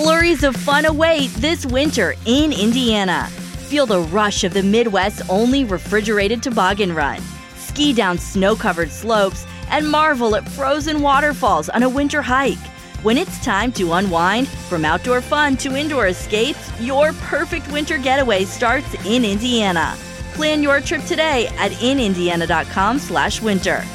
Flurries of fun await this winter in Indiana. Feel the rush of the Midwest's only refrigerated toboggan run. Ski down snow-covered slopes and marvel at frozen waterfalls on a winter hike. When it's time to unwind, from outdoor fun to indoor escapes, your perfect winter getaway starts in Indiana. Plan your trip today at inindiana.com/winter.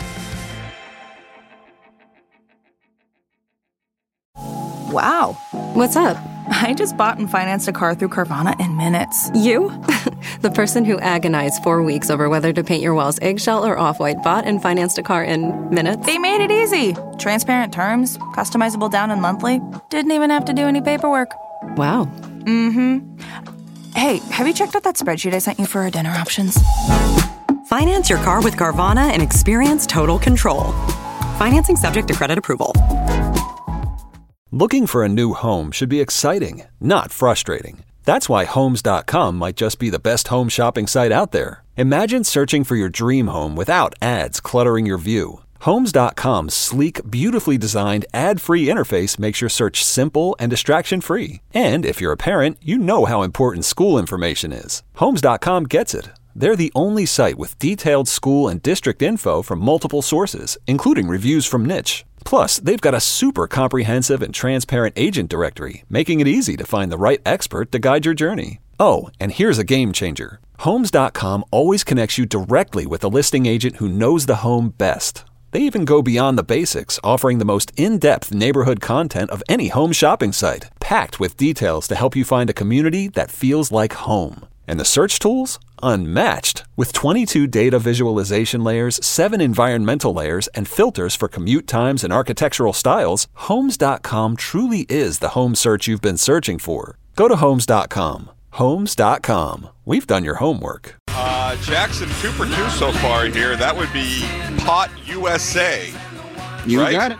Wow. What's up? I just bought and financed a car through Carvana in minutes. You? The person who agonized 4 weeks over whether to paint your walls eggshell or off-white bought and financed a car in minutes? They made it easy. Transparent terms, customizable down and monthly. Didn't even have to do any paperwork. Wow. Mm-hmm. Hey, have you checked out that spreadsheet I sent you for our dinner options? Finance your car with Carvana and experience total control. Financing subject to credit approval. Looking for a new home should be exciting, not frustrating. That's why Homes.com might just be the best home shopping site out there. Imagine searching for your dream home without ads cluttering your view. Homes.com's sleek, beautifully designed, ad-free interface makes your search simple and distraction-free. And if you're a parent, you know how important school information is. Homes.com gets it. They're the only site with detailed school and district info from multiple sources, including reviews from Niche. Plus, they've got a super comprehensive and transparent agent directory, making it easy to find the right expert to guide your journey. Oh, and here's a game changer. Homes.com always connects you directly with a listing agent who knows the home best. They even go beyond the basics, offering the most in-depth neighborhood content of any home shopping site, packed with details to help you find a community that feels like home. And the search tools? Unmatched. With 22 data visualization layers, 7 environmental layers, and filters for commute times and architectural styles, Homes.com truly is the home search you've been searching for. Go to Homes.com. Homes.com. We've done your homework. Jackson, 2 for 2 so far here. That would be Pot USA. You right? got it.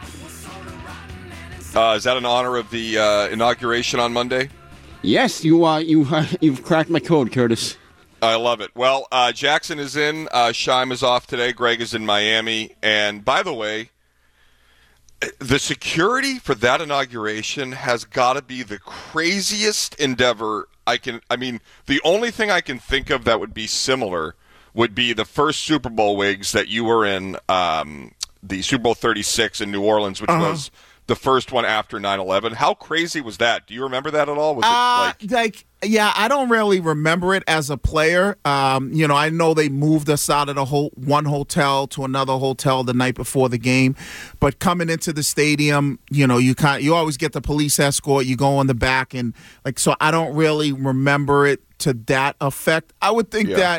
Is that in honor of the inauguration on Monday? Yes, you've cracked my code, Curtis. I love it. Well, Jackson is in. Shime is off today. Greg is in Miami. And by the way, the security for that inauguration has got to be the craziest endeavor the only thing I can think of that would be similar would be the first Super Bowl wigs that you were in, the Super Bowl 36 in New Orleans, which was the first one after 9/11. How crazy was that? Do you remember that at all? Was it yeah, I don't really remember it as a player. I know they moved us out of one hotel to another hotel the night before the game, but coming into the stadium, you always get the police escort. You go on the back and so I don't really remember it to that effect. I would think that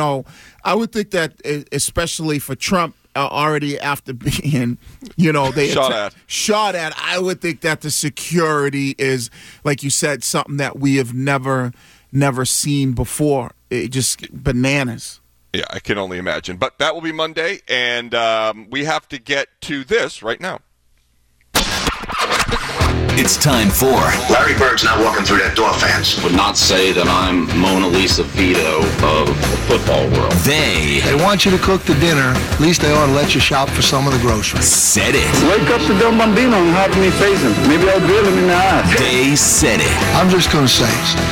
especially for Trump. Already after being, they shot at. I would think that the security is, like you said, something that we have never seen before. It just bananas. Yeah, I can only imagine. But that will be Monday, and we have to get to this right now. It's time for Larry Bird's not walking through that door, fans. Would not say that I'm Mona Lisa Vito of the football world. They want you to cook the dinner. At least they ought to let you shop for some of the groceries. Said it. Wake up the Del Bambino and have me face him. Maybe I'll drill him in the eye. They said it. I'm just going to say.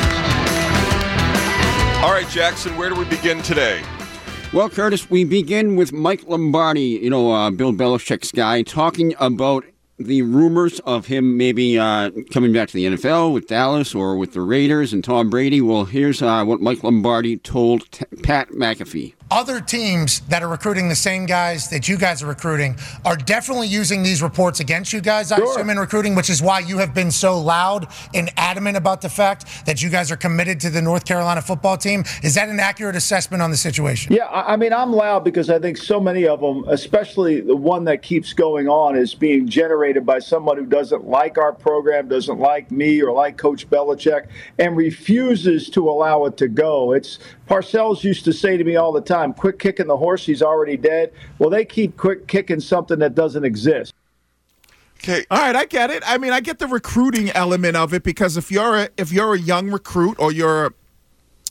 All right, Jackson, where do we begin today? Well, Curtis, we begin with Mike Lombardi, Bill Belichick's guy, talking about the rumors of him maybe coming back to the NFL with Dallas or with the Raiders and Tom Brady. Well, here's what Mike Lombardi told Pat McAfee. Other teams that are recruiting the same guys that you guys are recruiting are definitely using these reports against you guys, I assume, in recruiting, which is why you have been so loud and adamant about the fact that you guys are committed to the North Carolina football team. Is that an accurate assessment on the situation? Yeah, I'm loud because I think so many of them, especially the one that keeps going on, is being generated by someone who doesn't like our program, doesn't like me or like Coach Belichick, and refuses to allow it to go. Parcells used to say to me all the time, quit kicking the horse, he's already dead. Well, they keep quick kicking something that doesn't exist. Okay. All right, I get it. I mean, I get the recruiting element of it because if you're a young recruit or you're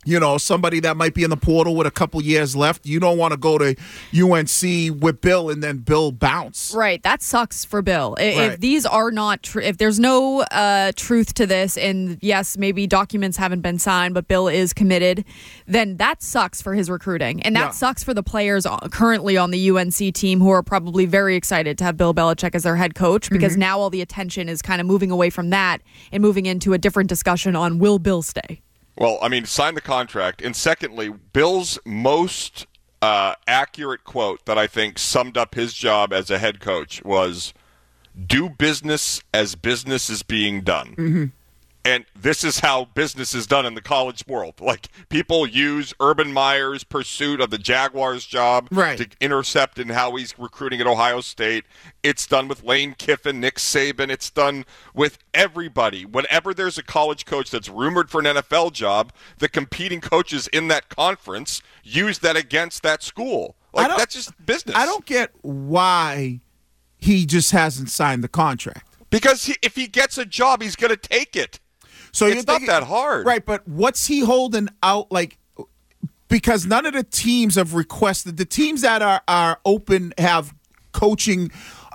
somebody that might be in the portal with a couple years left. You don't want to go to UNC with Bill and then Bill bounce. Right. That sucks for Bill. If these are not if there's no truth to this, and yes, maybe documents haven't been signed, but Bill is committed, then that sucks for his recruiting. And that sucks for the players currently on the UNC team who are probably very excited to have Bill Belichick as their head coach, because now all the attention is kind of moving away from that and moving into a different discussion on will Bill stay. Well, I mean, sign the contract. And secondly, Bill's most accurate quote that I think summed up his job as a head coach was, do business as business is being done. Mm-hmm. And this is how business is done in the college world. Like, people use Urban Meyer's pursuit of the Jaguars job to intercept in how he's recruiting at Ohio State. It's done with Lane Kiffin, Nick Saban. It's done with everybody. Whenever there's a college coach that's rumored for an NFL job, the competing coaches in that conference use that against that school. Like, that's just business. I don't get why he just hasn't signed the contract. Because if he gets a job, he's going to take it. So it's not that hard. Right, but what's he holding out, like, because none of the teams have requested. The teams that are open, have coaching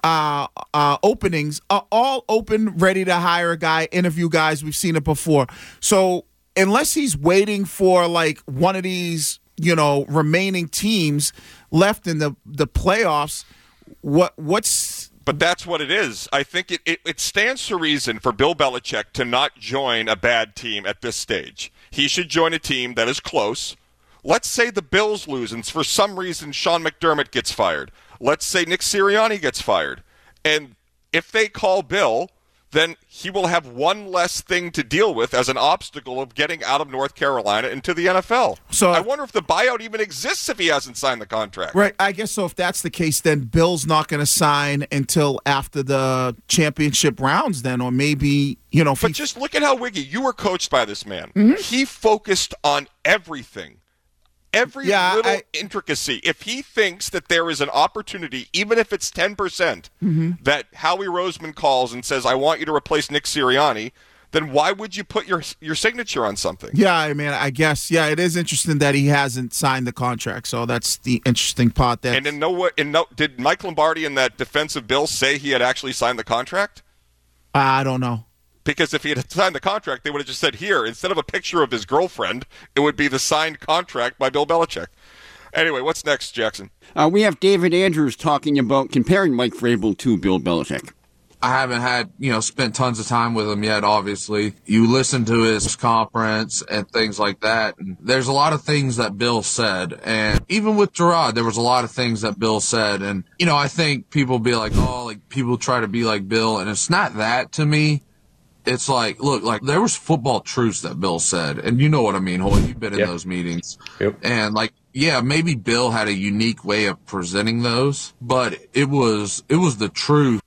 openings, are all open, ready to hire a guy, interview guys. We've seen it before. So unless he's waiting for, like, one of these, remaining teams left in the playoffs, what's... But that's what it is. I think it stands to reason for Bill Belichick to not join a bad team at this stage. He should join a team that is close. Let's say the Bills lose, and for some reason Sean McDermott gets fired. Let's say Nick Sirianni gets fired. And if they call Bill, then he will have one less thing to deal with as an obstacle of getting out of North Carolina into the NFL. So I wonder if the buyout even exists if he hasn't signed the contract. Right. I guess so. If that's the case, then Bill's not going to sign until after the championship rounds then, or maybe, But just look at how Wiggy, you were coached by this man. Mm-hmm. He focused on everything. Every little intricacy. If he thinks that there is an opportunity, even if it's 10%, that Howie Roseman calls and says, I want you to replace Nick Sirianni, then why would you put your signature on something? Yeah, I mean, I guess, it is interesting that he hasn't signed the contract, so that's the interesting part there. And did Mike Lombardi and that defensive Bill say he had actually signed the contract? I don't know. Because if he had signed the contract, they would have just said, here, instead of a picture of his girlfriend, it would be the signed contract by Bill Belichick. Anyway, what's next, Jackson? We have David Andrews talking about comparing Mike Vrabel to Bill Belichick. I haven't had, spent tons of time with him yet, obviously. You listen to his conference and things like that. And there's a lot of things that Bill said. And even with Gerard, there was a lot of things that Bill said. And, I think people be like, people try to be like Bill. And it's not that to me. It's like, look, there was football truths that Bill said, and you know what I mean, Hoy. You've been in those meetings. Yep. And maybe Bill had a unique way of presenting those, but it was the truth.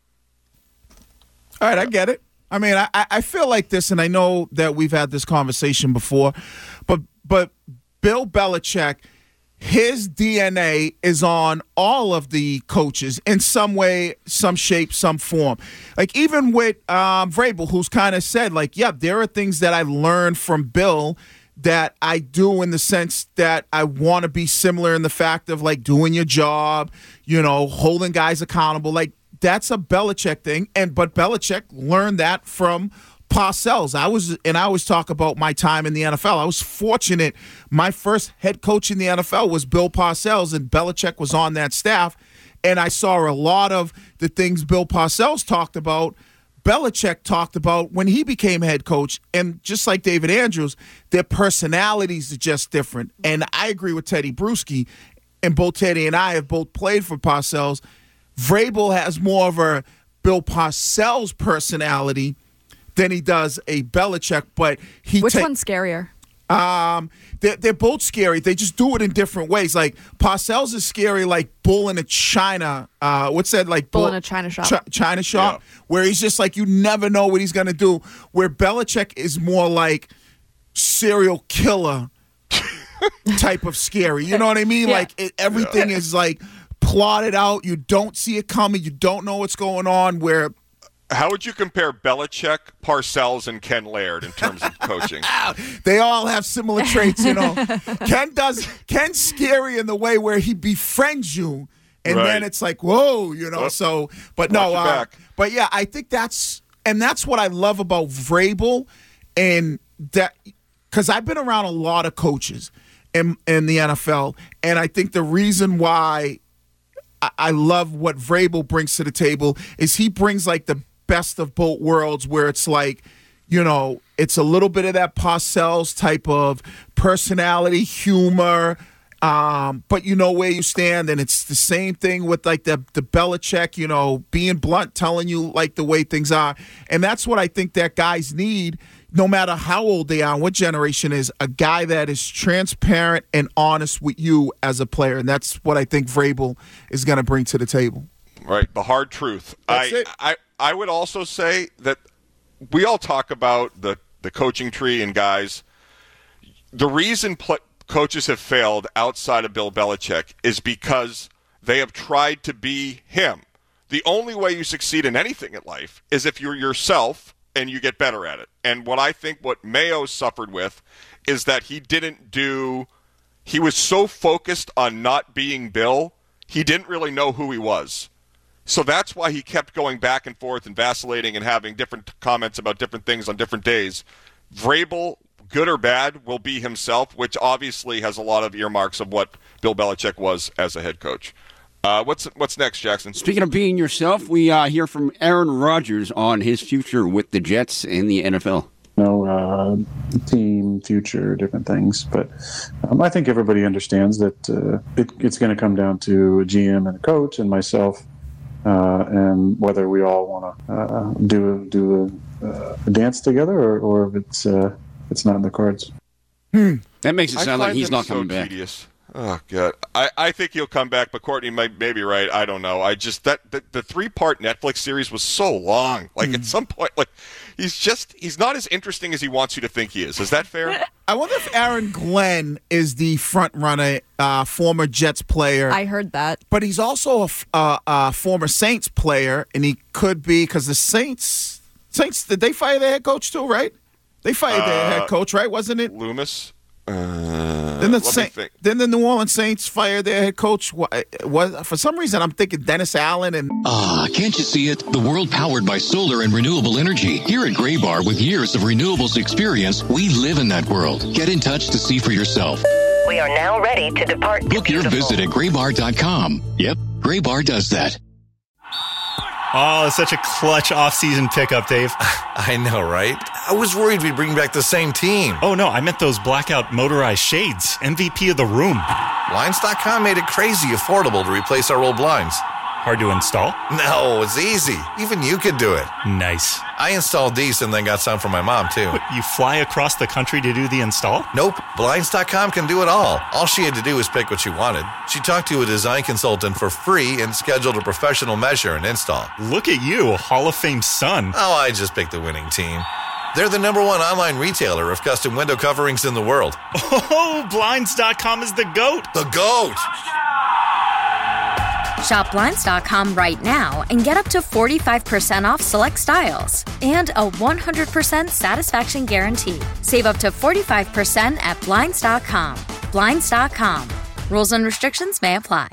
All right, I get it. I mean, I feel like this, and I know that we've had this conversation before, but Bill Belichick, his DNA is on all of the coaches in some way, some shape, some form. Like, even with Vrabel, who's kind of said, there are things that I learned from Bill that I do, in the sense that I want to be similar in the fact of, doing your job, holding guys accountable. That's a Belichick thing. But Belichick learned that from Parcells. I always talk about my time in the NFL. I was fortunate. My first head coach in the NFL was Bill Parcells, and Belichick was on that staff. And I saw a lot of the things Bill Parcells talked about, Belichick talked about when he became head coach. And just like David Andrews, their personalities are just different. And I agree with Teddy Bruschi, and both Teddy and I have both played for Parcells. Vrabel has more of a Bill Parcells personality than he does a Belichick, but which one's scarier? They're both scary. They just do it in different ways. Like, Parcells is scary, like bull in a china. What's that? Like bull in a china shop. China shop, where he's just like, you never know what he's gonna do. Where Belichick is more like serial killer type of scary. You know what I mean? Yeah. Everything is plotted out. You don't see it coming. You don't know what's going on. Where How would you compare Belichick, Parcells, and Ken Laird in terms of coaching? They all have similar traits, Ken's scary in the way where he befriends you, and then it's like, whoa, So, but no, but yeah, I think that's what I love about Vrabel, and that because I've been around a lot of coaches in the NFL, and I think the reason why I love what Vrabel brings to the table is he brings like the best of both worlds, where it's like, it's a little bit of that Parcells type of personality, humor, but you know where you stand, and it's the same thing with like the Belichick, being blunt, telling you like the way things are, and that's what I think that guys need, no matter how old they are, what generation is, a guy that is transparent and honest with you as a player, and that's what I think Vrabel is going to bring to the table. Right, the hard truth. I would also say that we all talk about the coaching tree and guys. The reason coaches have failed outside of Bill Belichick is because they have tried to be him. The only way you succeed in anything in life is if you're yourself and you get better at it. And what Mayo suffered with is that he was so focused on not being Bill, he didn't really know who he was. So that's why he kept going back and forth and vacillating and having different comments about different things on different days. Vrabel, good or bad, will be himself, which obviously has a lot of earmarks of what Bill Belichick was as a head coach. What's next, Jackson? Speaking of being yourself, we hear from Aaron Rodgers on his future with the Jets in the NFL. Team, future, different things. But I think everybody understands that it's going to come down to a GM and a coach and myself, and whether we all want to do a dance together or if it's not in the cards. That makes it sound like he's not coming back. Tedious. Oh God, I think he'll come back, but Courtney may be right. I don't know. I just the 3-part Netflix series was so long. Like at some point, like he's not as interesting as he wants you to think he is. Is that fair? I wonder if Aaron Glenn is the front runner, former Jets player. I heard that, but he's also a former Saints player, and he could be because the Saints did they fire their head coach too? Right? They fired their head coach, right? Wasn't it Loomis? Then the New Orleans Saints fired their head coach. For some reason, I'm thinking Dennis Allen and. Can't you see it? The world powered by solar and renewable energy. Here at Graybar, with years of renewables experience, we live in that world. Get in touch to see for yourself. We are now ready to depart. Book your visit at graybar.com. Yep, Graybar does that. Oh, it's such a clutch off-season pickup, Dave. I know, right? I was worried we'd bring back the same team. Oh, no, I meant those blackout motorized shades. MVP of the room. Blinds.com made it crazy affordable to replace our old blinds. Hard to install? No, it's easy. Even you could do it. Nice. I installed these and then got some for my mom, too. What, you fly across the country to do the install? Nope. Blinds.com can do it all. All she had to do was pick what she wanted. She talked to a design consultant for free and scheduled a professional measure and install. Look at you, a Hall of Fame son. Oh, I just picked the winning team. They're the #1 online retailer of custom window coverings in the world. Oh, Blinds.com is the GOAT. The GOAT! Shop Blinds.com right now and get up to 45% off select styles and a 100% satisfaction guarantee. Save up to 45% at Blinds.com. Blinds.com. Rules and restrictions may apply.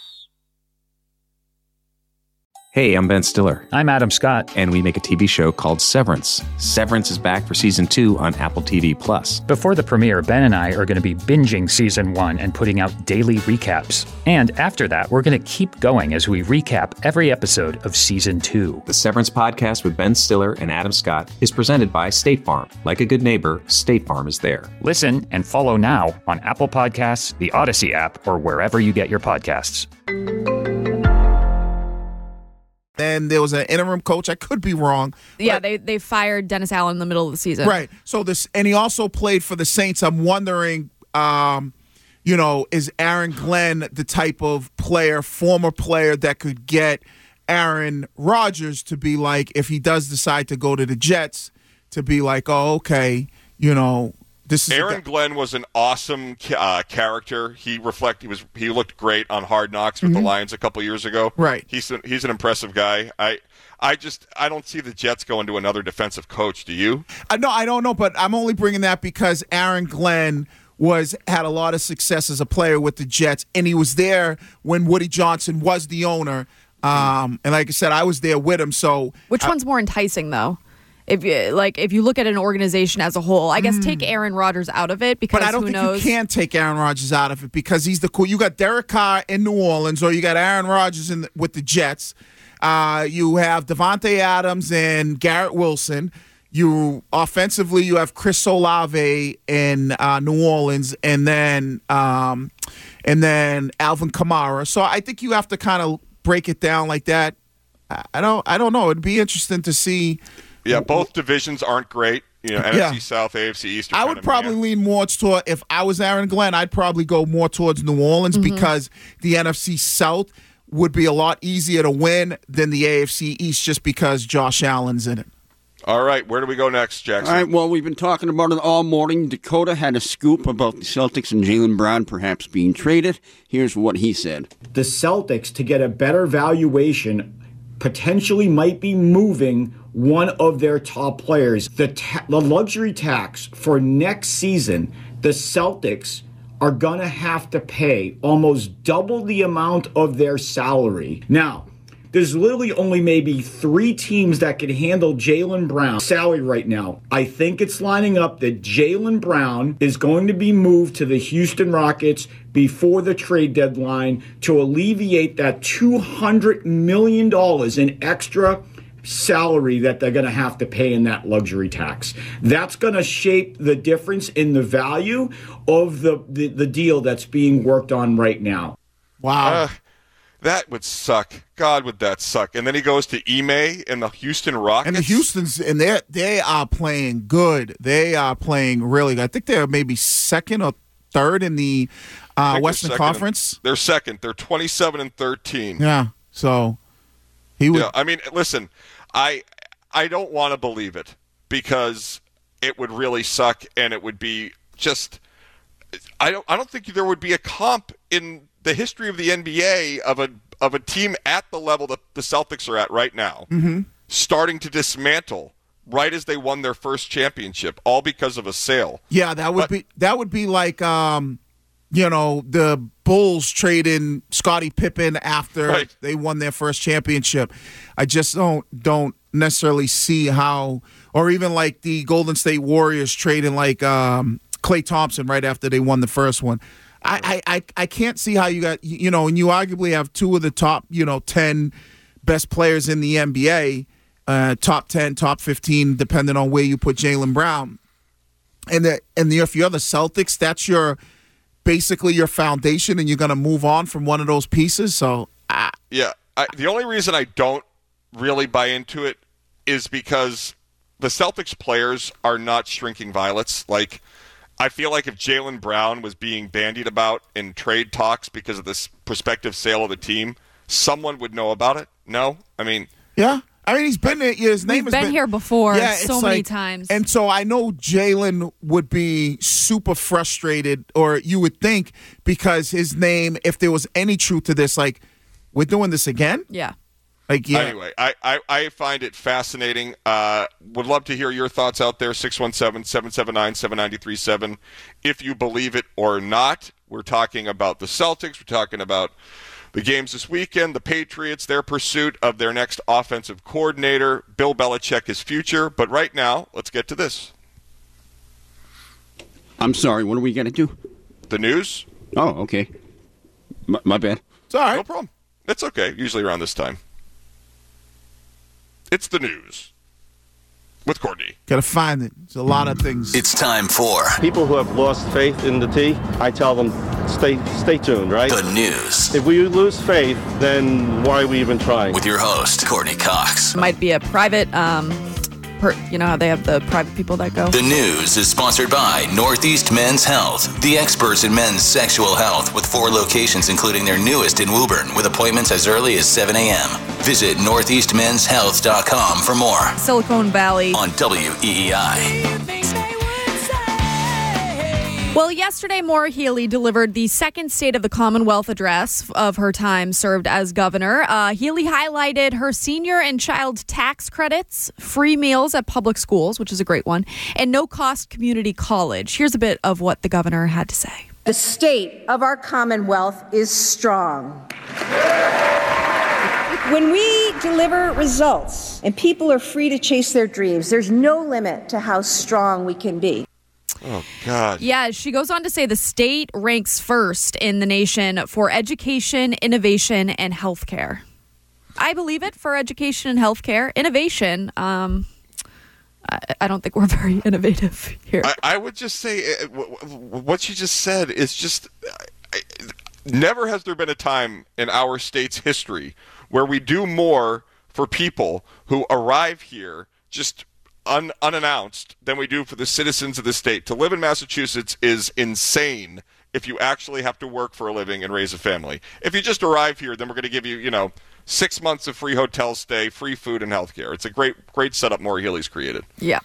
Hey, I'm Ben Stiller. I'm Adam Scott. And we make a TV show called Severance. Severance is back for Season 2 on Apple TV+. Before the premiere, Ben and I are going to be binging Season 1 and putting out daily recaps. And after that, we're going to keep going as we recap every episode of Season 2. The Severance podcast with Ben Stiller and Adam Scott is presented by State Farm. Like a good neighbor, State Farm is there. Listen and follow now on Apple Podcasts, the Odyssey app, or wherever you get your podcasts. Then there was an interim coach. I could be wrong. Yeah, they fired Dennis Allen in the middle of the season. Right. So and he also played for the Saints. I'm wondering, is Aaron Glenn the type of former player that could get Aaron Rodgers to be like, if he does decide to go to the Jets, to be like, oh, okay, this is Aaron Glenn was an awesome character. He looked great on Hard Knocks with the Lions a couple years ago. Right. He's an impressive guy. I don't see the Jets going to another defensive coach. Do you? No, I don't know, but I'm only bringing that because Aaron Glenn had a lot of success as a player with the Jets, and he was there when Woody Johnson was the owner. And like I said, I was there with him. So which one's more enticing, though? If you look at an organization as a whole, I guess take Aaron Rodgers out of it because but I don't think you can take Aaron Rodgers out of it because he's the cool. You got Derek Carr in New Orleans, or you got Aaron Rodgers with the Jets. You have Devontae Adams and Garrett Wilson. Offensively, you have Chris Olave in New Orleans, and then Alvin Kamara. So I think you have to kind of break it down like that. I don't know. It'd be interesting to see. Yeah, both divisions aren't great. NFC South, AFC East. I would probably lean more toward, if I was Aaron Glenn, I'd probably go more towards New Orleans because the NFC South would be a lot easier to win than the AFC East just because Josh Allen's in it. All right, where do we go next, Jackson? All right, well, we've been talking about it all morning. Dakota had a scoop about the Celtics and Jaylen Brown perhaps being traded. Here's what he said. The Celtics, to get a better valuation, potentially might be moving one of their top players. The luxury tax for next season, the Celtics are going to have to pay almost double the amount of their salary. Now, there's literally only maybe 3 teams that could handle Jaylen Brown's salary right now. I think it's lining up that Jaylen Brown is going to be moved to the Houston Rockets before the trade deadline to alleviate that $200 million in extra salary that they're going to have to pay in that luxury tax. That's going to shape the difference in the value of the deal that's being worked on right now. Wow. That would suck. God, would that suck. And then he goes to Ime and the Houston Rockets. And the Houstons, and they are playing good. They are playing really good. I think they're maybe second or third in the Western Conference. They're second. They're 27-13. Yeah. So he would. Yeah, I mean, listen, I don't want to believe it because it would really suck, and it would be just. I don't think there would be a comp in the history of the NBA of a team at the level that the Celtics are at right now, starting to dismantle right as they won their first championship, all because of a sale. Yeah, that would be like the Bulls trading Scottie Pippen after they won their first championship. I just don't necessarily see how, or even like the Golden State Warriors trading like Klay Thompson right after they won the first one. I can't see how you got, and you arguably have 2 of the top, 10 best players in the NBA, top 10, top 15, depending on where you put Jaylen Brown. And if you're the Celtics, that's basically your foundation, and you're going to move on from one of those pieces. So, the only reason I don't really buy into it is because the Celtics players are not shrinking violets. Like, I feel like if Jaylen Brown was being bandied about in trade talks because of this prospective sale of the team, someone would know about it. No? I mean... Yeah. I mean, he's been there. His name has been here before so many like, times. And so I know Jaylen would be super frustrated, or you would think, because his name, if there was any truth to this, like, we're doing this again? Yeah. Anyway, I find it fascinating. Would love to hear your thoughts out there, 617-779-7937. If you believe it or not, we're talking about the Celtics. We're talking about the games this weekend, the Patriots, their pursuit of their next offensive coordinator, Bill Belichick, his future. But right now, let's get to this. I'm sorry, what are we going to do? The news. Oh, okay. My bad. It's all right. No problem. It's okay, usually around this time. It's the news with Courtney. Got to find it. There's a lot of things. It's time for people who have lost faith in the T. I tell them, stay tuned, right? The news. If we lose faith, then why are we even trying? With your host, Courtney Cox. It might be a private, how they have the private people that go. The news is sponsored by Northeast Men's Health, the experts in men's sexual health, with 4 locations, including their newest in Woburn, with appointments as early as 7 a.m. Visit northeastmenshealth.com for more. Silicon Valley. On WEEI. Well, yesterday, Maura Healey delivered the second State of the Commonwealth address of her time served as governor. Healey highlighted her senior and child tax credits, free meals at public schools, which is a great one, and no-cost community college. Here's a bit of what the governor had to say. The state of our Commonwealth is strong. When we deliver results and people are free to chase their dreams, there's no limit to how strong we can be. Oh, God. Yeah, she goes on to say the state ranks first in the nation for education, innovation, and healthcare. I believe it for education and healthcare. Innovation, I don't think we're very innovative here. I would just say what she just said is just never has there been a time in our state's history where we do more for people who arrive here just unannounced than we do for the citizens of the state. To live in Massachusetts is insane if you actually have to work for a living and raise a family. If you just arrive here, then we're going to give you, 6 months of free hotel stay, free food, and health care. It's a great setup Maura Healey's created. Yeah.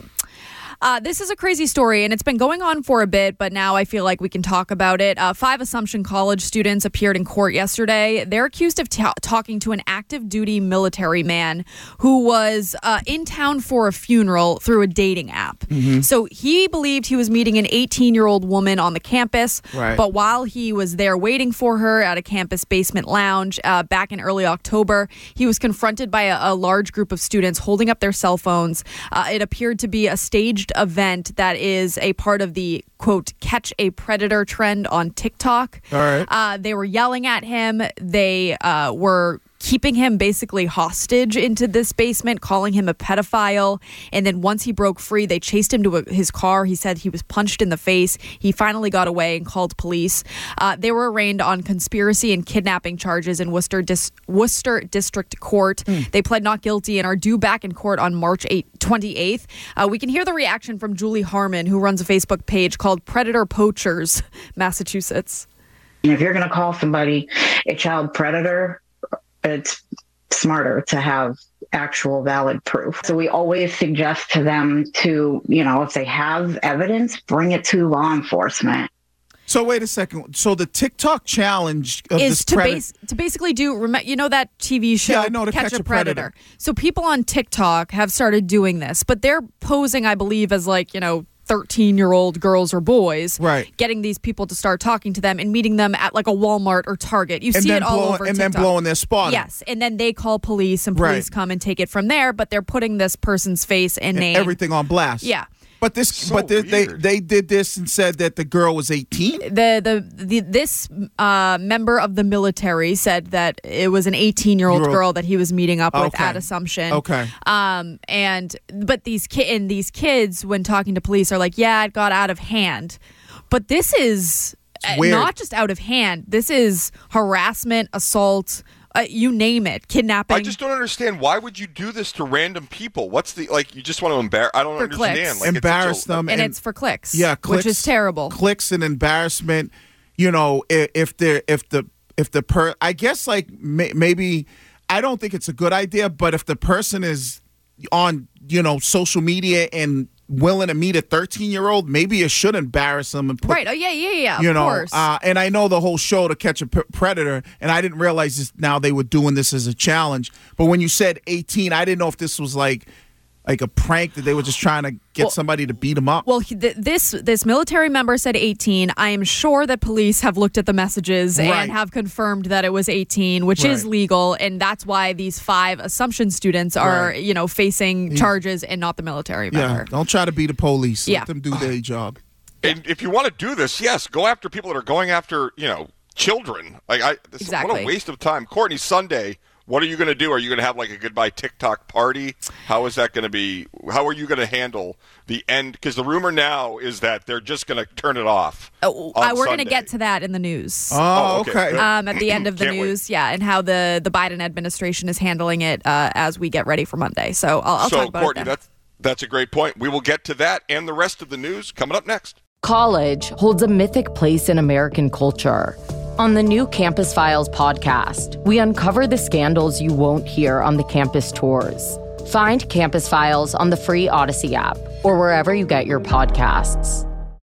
This is a crazy story, and it's been going on for a bit, but now I feel like we can talk about it. 5 Assumption College students appeared in court yesterday. They're accused of talking to an active duty military man who was in town for a funeral through a dating app. Mm-hmm. So he believed he was meeting an 18-year-old woman on the campus, right. But while he was there waiting for her at a campus basement lounge back in early October, he was confronted by a large group of students holding up their cell phones. It appeared to be a staged event that is a part of the, quote, catch a predator trend on TikTok. All right. They were yelling at him. They were keeping him basically hostage into this basement, calling him a pedophile. And then once he broke free, they chased him to his car. He said he was punched in the face. He finally got away and called police. They were arraigned on conspiracy and kidnapping charges in Worcester District Court. They pled not guilty and are due back in court on March 28th. We can hear the reaction from Julie Harmon, who runs a Facebook page called Predator Poachers, Massachusetts. If you're going to call somebody a child predator, it's smarter to have actual valid proof. So we always suggest to them to, if they have evidence, bring it to law enforcement. So wait a second. So the TikTok challenge is to basically do, that TV show, Catch a Predator. So people on TikTok have started doing this, but they're posing, I believe, as 13-year-old girls or boys, right? Getting these people to start talking to them and meeting them at a Walmart or Target. You see it all over TikTok. And then blowing their spot. Yes, and then they call police and police come and take it from there, but they're putting this person's face and name. Everything on blast. Yeah. But they did this and said that the girl was 18. This member of the military said that it was an 18-year-old girl that he was meeting up with at Assumption. Okay. But these kids, when talking to police, are like, yeah, it got out of hand. But this is not just out of hand. This is harassment, assault. You name it, kidnapping. I just don't understand. Why would you do this to random people? What's the you just want to embarrass? I don't understand. Embarrass them, and it's for clicks. Yeah, clicks, which is terrible. Clicks and embarrassment. If the I guess maybe I don't think it's a good idea, but if the person is on social media and willing to meet a 13-year-old, maybe it should embarrass them and put, right. Oh yeah. Of course. And I know the whole show, To Catch a Predator, and I didn't realize this. Now they were doing this as a challenge. But when you said 18, I didn't know if this was like a prank that they were just trying to get somebody to beat them up. Well, this military member said 18. I am sure that police have looked at the messages and have confirmed that it was 18, which is legal, and that's why these 5 Assumption students are, facing charges and not the military member. Yeah, don't try to be the police. Let them do their job. And if you want to do this, yes, go after people that are going after, children. What a waste of time. Courtney, Sunday, what are you going to do? Are you going to have a goodbye TikTok party? How is that going to be? How are you going to handle the end? Because the rumor now is that they're just going to turn it off. We're going to get to that in the news. Oh, okay. At the end of the news, and how the Biden administration is handling it as we get ready for Monday. So I'll talk about Courtney, it then. That's a great point. We will get to that and the rest of the news coming up next. College holds a mythic place in American culture. On the new Campus Files podcast, we uncover the scandals you won't hear on the campus tours. Find Campus Files on the free Odyssey app or wherever you get your podcasts.